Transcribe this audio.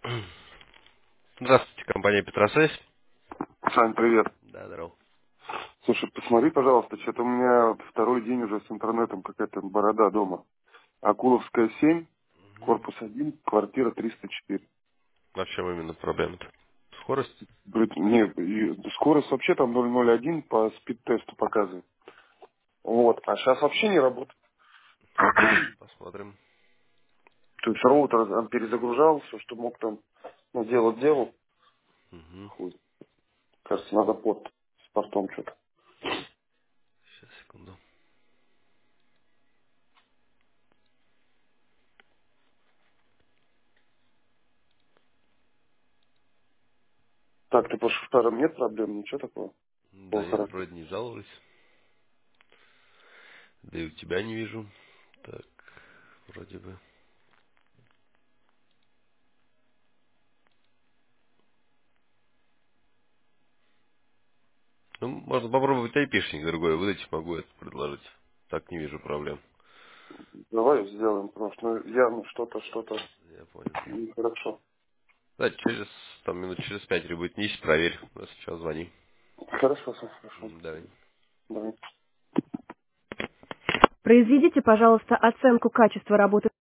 Здравствуйте, компания Петросвязь. Сань, привет. Да, здорово. Слушай, посмотри, пожалуйста, что-то у меня второй день уже с интернетом какая-то борода дома. Акуловская 7, Мгм. корпус 1, квартира 304. А в чем именно проблема-то? Скорость? Говорит, не, скорость вообще там 0,01 по спид-тесту показывает. Вот, а сейчас вообще не работает. Посмотрим. То есть роутер он перезагружал, все, что мог там делал. Угу. Хуй. Кажется, надо под с портом что-то. Сейчас, секунду. Так, ты по шуфтарам нет проблем, ничего такого? Да О, нет, хорошо. вроде не жаловались. Да и у тебя не вижу. Так, вроде бы. Ну, можно попробовать айпишник другой выдать, могу это предложить. Так не вижу проблем. Давай сделаем, потому что явно что-то Я понял. нехорошо. Да, через, там, минут через 5 будет нищий, проверь. Сейчас звони. Хорошо, Сань, хорошо. Давай. Давай. Произведите, пожалуйста, оценку качества работы